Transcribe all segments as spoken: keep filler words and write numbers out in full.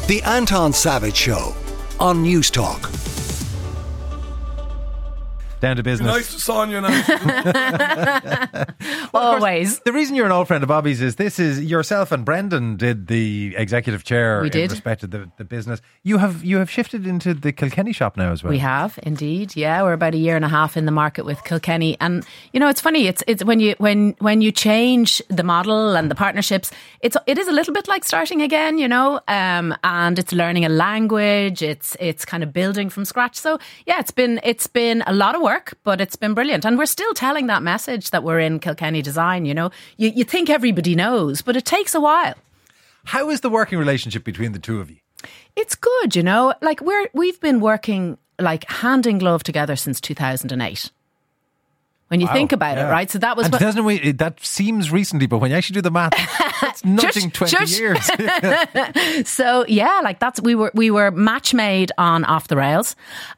The Anton Savage Show on News Talk. Down to business. Nice to Sonia now. Always. The reason you're an old friend of Bobby's is this is yourself and Brendan did the executive chair We did. in respect of the, the business. You have you have shifted into the Kilkenny shop now as well. We have indeed. Yeah, we're about a year and a half in the market with Kilkenny, and you know it's funny. It's it's when you when when you change the model and the partnerships, it's it is a little bit like starting again, you know, um, and it's learning a language. It's it's kind of building from scratch. So yeah, it's been it's been a lot of work, but it's been brilliant, and we're still telling that message that we're in Kilkenny design. You know, you you think everybody knows, but it takes a while. How is the working relationship between the two of you? It's good, you know, like we're, we've been working like hand in glove together since two thousand eight. When you Wow, think about yeah. it, right? So that was and what, two thousand eight, that seems recently, but when you actually do the math, it's nudging Shush, twenty shush. years. So yeah, like that's we were we were match made on Off the Rails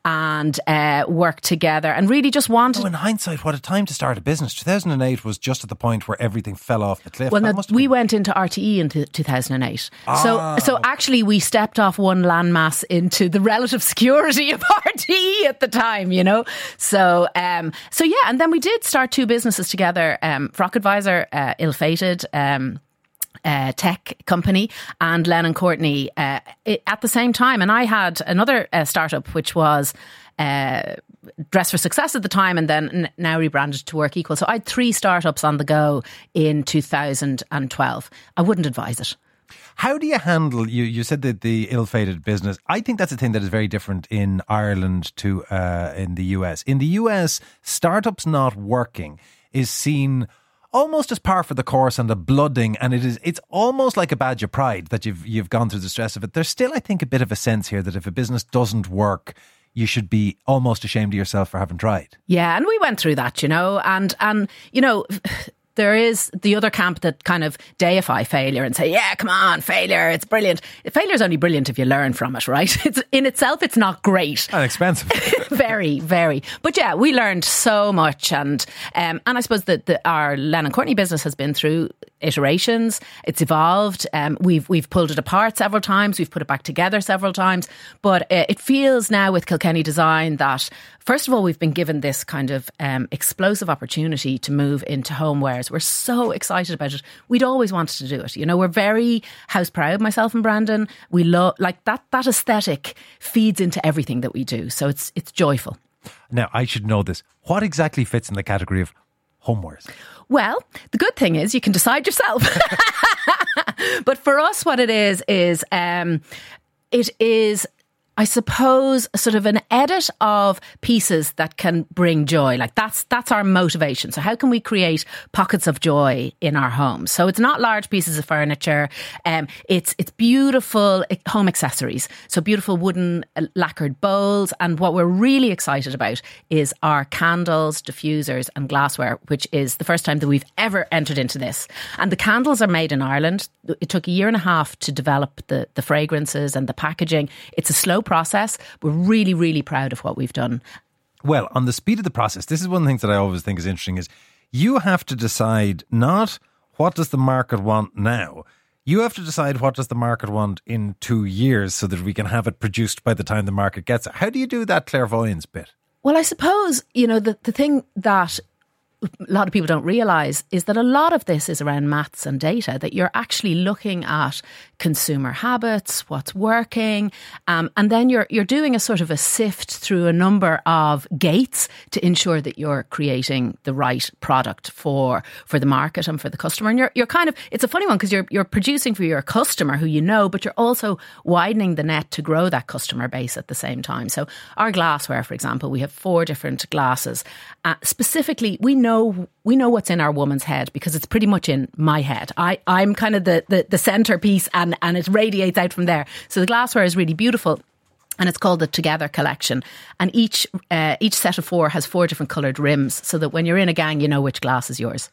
and uh, worked together and really just wanted. So in hindsight, what a time to start a business. two thousand eight was just at the point where everything fell off the cliff. Well, That no, must have we been- went into R T E in two thousand eight. Ah. So, so actually, we stepped off one landmass into the relative security of R T E at the time, you know. So, um, so yeah, and then we did start two businesses together. Um, Frock Advisor, uh, ill-fated. Um, Uh, tech company, and Lennon Courtney uh, it, at the same time. And I had another uh, startup which was uh, Dress for Success at the time, and then n- now rebranded to Work Equal. So I had three startups on the go in two thousand twelve. I wouldn't advise it. How do you handle, you, you said that the ill-fated business, I think that's a thing that is very different in Ireland to uh, in the U S. In the U S, startups not working is seen almost as par for the course and a blooding, and it is it's almost like a badge of pride that you've you've gone through the stress of it. There's still, I think, a bit of a sense here that if a business doesn't work, you should be almost ashamed of yourself for having tried. Yeah, and we went through that, you know, and and you know, there is the other camp that kind of deify failure and say, yeah, come on, failure, it's brilliant. Failure is only brilliant if you learn from it, right? It's in itself, it's not great. And expensive. Very, very. But yeah, we learned so much. And um, and I suppose that the, our Lennon Courtney business has been through iterations. It's evolved. Um, we've we've pulled it apart several times. We've put it back together several times. But uh, it feels now with Kilkenny Design that, first of all, we've been given this kind of um, explosive opportunity to move into homewares. We're so excited about it. We'd always wanted to do it. You know, we're very house proud, myself and Brandon. We love, like that, that aesthetic feeds into everything that we do. So it's it's joyful. Now, I should know this. What exactly fits in the category of homewares? Well, the good thing is you can decide yourself. But for us, what it is, is um, it is, I suppose, sort of an edit of pieces that can bring joy. Like that's that's our motivation. So how can we create pockets of joy in our homes? So it's not large pieces of furniture. Um, it's it's beautiful home accessories. So beautiful wooden uh, lacquered bowls. And what we're really excited about is our candles, diffusers and glassware, which is the first time that we've ever entered into this. And the candles are made in Ireland. It took a year and a half to develop the, the fragrances and the packaging. It's a slow process. We're really, really proud of what we've done. Well, on the speed of the process, this is one of the things that I always think is interesting is you have to decide not what does the market want now. You have to decide what does the market want in two years so that we can have it produced by the time the market gets it. How do you do that clairvoyance bit? Well, I suppose, you know, the, the thing that a lot of people don't realise is that a lot of this is around maths and data, that you're actually looking at consumer habits, what's working, um, and then you're you're doing a sort of a sift through a number of gates to ensure that you're creating the right product for for the market and for the customer. And you're you're kind of, it's a funny one because you're you're producing for your customer who you know, but you're also widening the net to grow that customer base at the same time. So our glassware, for example, we have four different glasses. Uh, specifically, we know we know what's in our woman's head because it's pretty much in my head. I, I'm kind of the, the, the centerpiece and, and it radiates out from there. So the glassware is really beautiful. And it's called the Together Collection. And each uh, each set of four has four different coloured rims so that when you're in a gang, you know which glass is yours.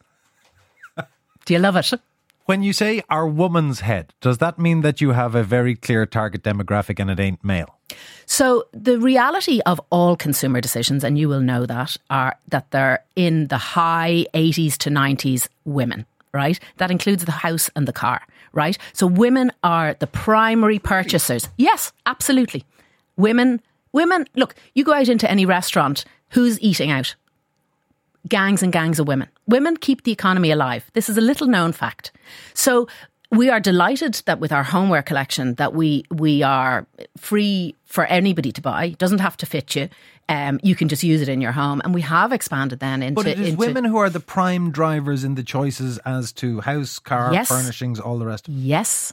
Do you love it? When you say our woman's head, does that mean that you have a very clear target demographic and it ain't male? So the reality of all consumer decisions, and you will know that, are that they're in the high eighties to nineties women, right? That includes the house and the car, right? So women are the primary purchasers. Yes, absolutely. Women, women, look, you go out into any restaurant, who's eating out? Gangs and gangs of women. Women keep the economy alive. This is a little known fact. So we are delighted that with our homeware collection that we we are free for anybody to buy. It doesn't have to fit you. Um, you can just use it in your home. And we have expanded then into... But it is into, women who are the prime drivers in the choices as to house, car, yes, furnishings, all the rest. Yes.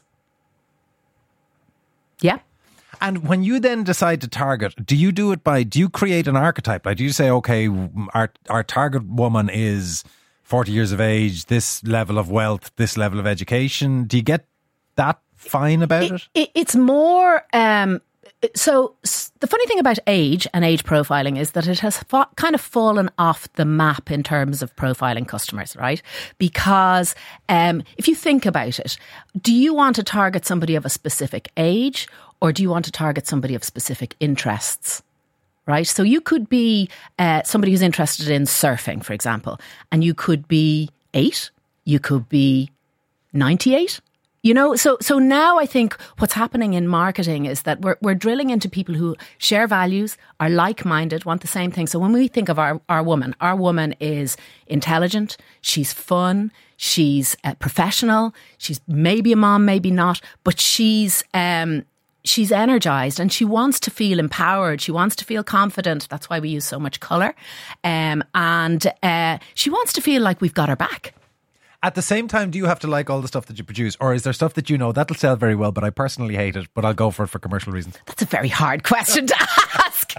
Yeah. And when you then decide to target, do you do it by, do you create an archetype? Like, do you say, okay, our our target woman is forty years of age, this level of wealth, this level of education? Do you get that fine about it? it? it it's more... Um, so the funny thing about age and age profiling is that it has fa- kind of fallen off the map in terms of profiling customers, right? Because um, if you think about it, do you want to target somebody of a specific age, or do you want to target somebody of specific interests? Right? So you could be uh, somebody who's interested in surfing, for example, and you could be eight, you could be ninety-eight. You know, so so now I think what's happening in marketing is that we're we're drilling into people who share values, are like-minded, want the same thing. So when we think of our, our woman, our woman is intelligent, she's fun, she's uh, professional, she's maybe a mom, maybe not, but she's... Um, She's energized and she wants to feel empowered. She wants to feel confident. That's why we use so much colour. Um, and uh, she wants to feel like we've got her back. At the same time, do you have to like all the stuff that you produce? Or is there stuff that you know, that'll sell very well, but I personally hate it, but I'll go for it for commercial reasons? That's a very hard question to ask.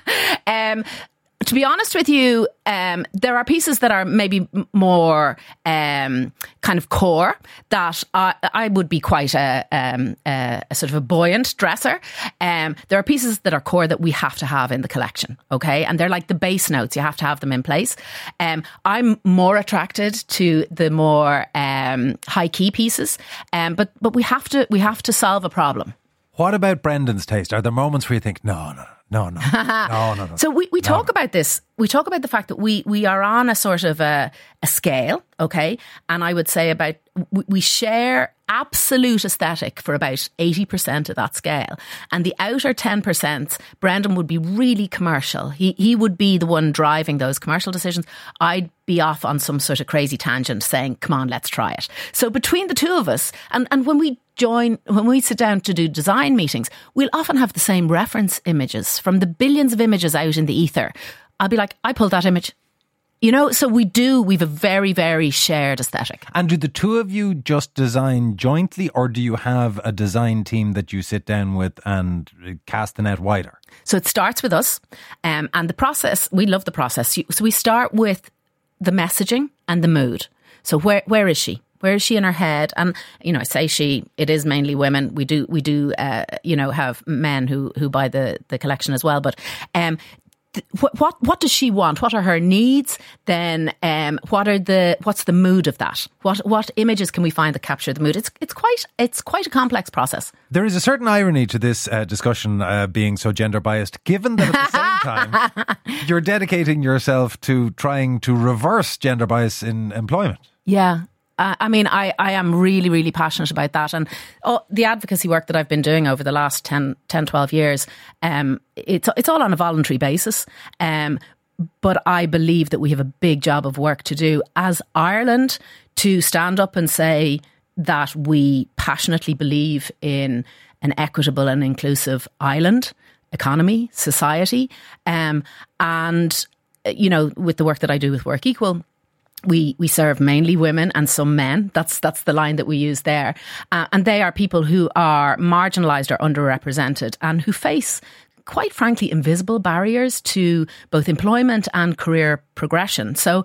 um, to be honest with you, um, there are pieces that are maybe more um, kind of core that I, I would be quite a, um, a, a sort of a buoyant dresser. Um, there are pieces that are core that we have to have in the collection, okay? And they're like the base notes. You have to have them in place. Um, I'm more attracted to the more um, high key pieces, um, but but we have to we have to solve a problem. What about Brendan's taste? Are there moments where you think, no, no, no, no, no, no, no? So we, we no. talk about this. We talk about the fact that we we are on a sort of a, a scale, okay? And I would say about, we, we share absolute aesthetic for about eighty percent of that scale. And the outer ten percent, Brendan would be really commercial. He he would be the one driving those commercial decisions. I'd be off on some sort of crazy tangent saying, come on, let's try it. So between the two of us, and, and when we join, when we sit down to do design meetings, we'll often have the same reference images from the billions of images out in the ether. I'll be like, I pulled that image. You know, so we do, we've a very, very shared aesthetic. And do the two of you just design jointly, or do you have a design team that you sit down with and cast the net wider? So it starts with us, um, and the process, we love the process. So we start with the messaging and the mood. So where where is she? Where is she in her head? And, you know, I say she, it is mainly women. We do, we do, uh, you know, have men who, who buy the, the collection as well. But, um, What, what what does she want? What are her needs? Then um, what are the what's the mood of that? What what images can we find that capture the mood? It's it's quite it's quite a complex process. There is a certain irony to this uh, discussion uh, being so gender biased, given that at the same time you're dedicating yourself to trying to reverse gender bias in employment. Yeah. I mean, I, I am really, really passionate about that. And oh, the advocacy work that I've been doing over the last ten, twelve years, um, it's it's all on a voluntary basis. Um, but I believe that we have a big job of work to do as Ireland to stand up and say that we passionately believe in an equitable and inclusive island economy, society. Um, and, you know, with the work that I do with Work Equal, We we serve mainly women and some men. That's that's the line that we use there. Uh, and they are people who are marginalised or underrepresented and who face, quite frankly, invisible barriers to both employment and career progression. So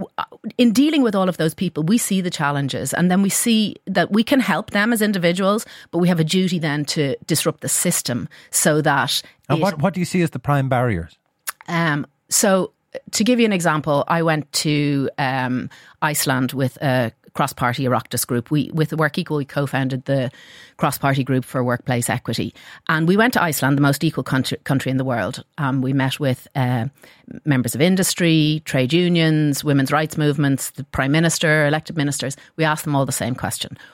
in dealing with all of those people, we see the challenges and then we see that we can help them as individuals, but we have a duty then to disrupt the system so that... And it, what, what do you see as the prime barriers? Um, so... To give you an example, I went to um, Iceland with a cross-party Oireachtas group. We, with Work Equal, we co-founded the cross-party group for workplace equity. And we went to Iceland, the most equal country, country in the world. Um, we met with uh, members of industry, trade unions, women's rights movements, the Prime Minister, elected ministers. We asked them all the same question.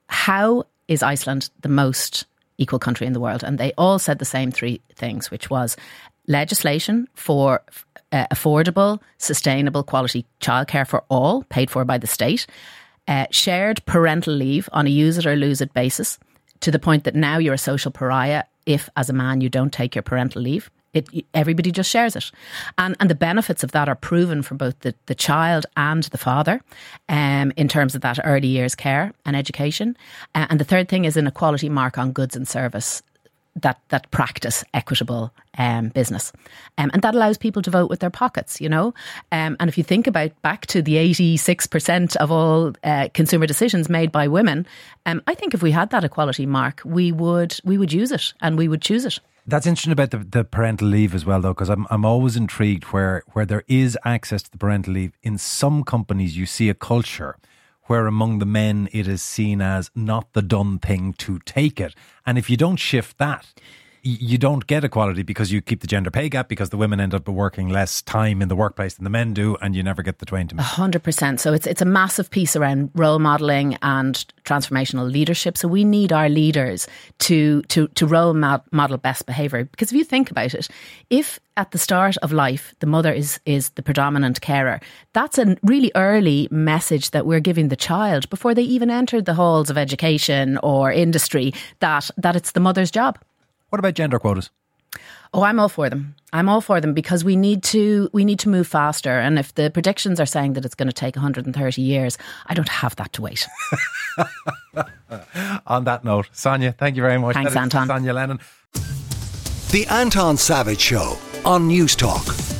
how is Iceland the most equal country in the world? And they all said the same three things, which was legislation for uh, affordable, sustainable, quality childcare for all, paid for by the state, uh, shared parental leave on a use it or lose it basis, to the point that now you're a social pariah if, as a man, you don't take your parental leave. It, everybody just shares it. And and the benefits of that are proven for both the, the child and the father um, in terms of that early years care and education. Uh, and the third thing is an equality mark on goods and service that that practice equitable um, business. Um, and that allows people to vote with their pockets, you know. Um, and if you think about back to the eighty-six percent of all uh, consumer decisions made by women, um, I think if we had that equality mark, we would we would use it and we would choose it. That's interesting about the, the parental leave as well, though, because I'm I'm always intrigued where, where there is access to the parental leave. In some companies, you see a culture where among the men it is seen as not the done thing to take it. And if you don't shift that, you don't get equality because you keep the gender pay gap, because the women end up working less time in the workplace than the men do, and you never get the twain to meet. A hundred percent. So it's it's a massive piece around role modelling and transformational leadership. So we need our leaders to to to role model best behaviour. Because if you think about it, if at the start of life the mother is is the predominant carer, that's a really early message that we're giving the child before they even enter the halls of education or industry, that that it's the mother's job. What about gender quotas? Oh, I'm all for them. I'm all for them because we need to we need to move faster. And if the predictions are saying that it's going to take one hundred thirty years, I don't have that to wait. On that note, Sonia, thank you very much. Thanks, Anton. Sonia Lennon. The Anton Savage Show on News Talk.